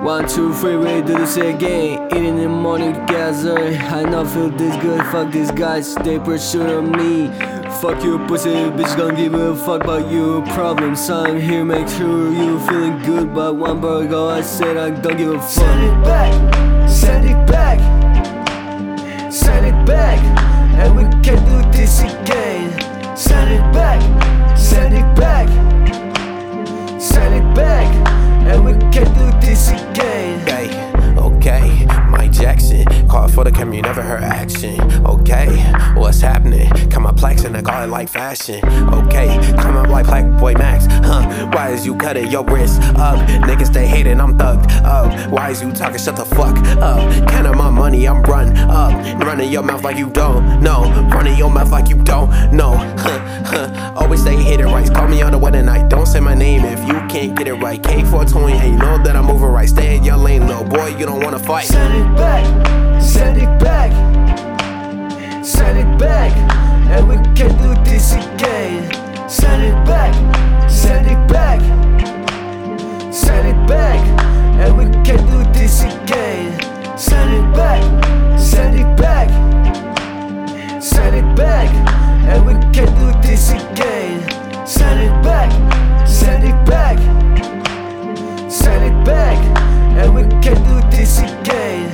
1, 2, 3, we do this again. Eating in the morning together. I not feel this good, fuck these guys, they pursue me. Fuck you pussy, bitch, don't give a fuck about your problems. I'm here, make sure you feeling good. But 1 bar ago I said I don't give a fuck. Send it back, send it back, send it back, and we can do this again. Send it back, send it back, send it back, and we can do this again. Okay, Mike Jackson, call for the camera, you never heard action. Okay, what's happening? Come my plaques and I call it like fashion. Okay, come up like Black Boy Max, why is you cutting your wrist up? Niggas they hating, I'm thugged up. Why is you talking, shut the fuck up? Counting my money, I'm run up. Running your mouth like you don't know. Running your mouth like you don't know. Always say hit it right, call me on the wedding night. Don't say my name if you can't get it right. K420, and you know that I'm moving right. Stay in your lane, little boy, you don't wanna fight. Send it back, send it back, send it back, and we can do this again. Send it back, send it back, send it back, and we can do this again. Send it back, send it back, send it back, and we can do this again. Send it back, send it back, send it back, and we can do this again.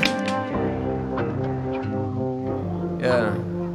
Yeah.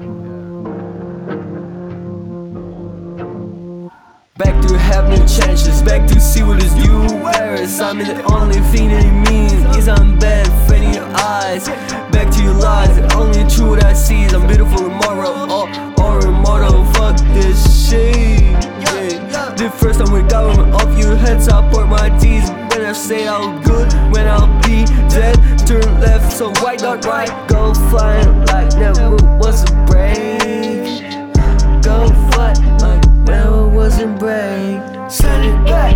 Back to have new chances, back to see what is you wears. I mean the only thing that it means is I'm bad, friend in your eyes. Back to your lies, the only truth I see is I'm beautiful tomorrow or immortal. Fuck this shit. Yeah. The first time we got one off your head, so I pour my teeth. When I say I'll good, when I'll be dead. Turn left, so why not right? Go flying like never was a break. Go fly like never was a break. Send it back,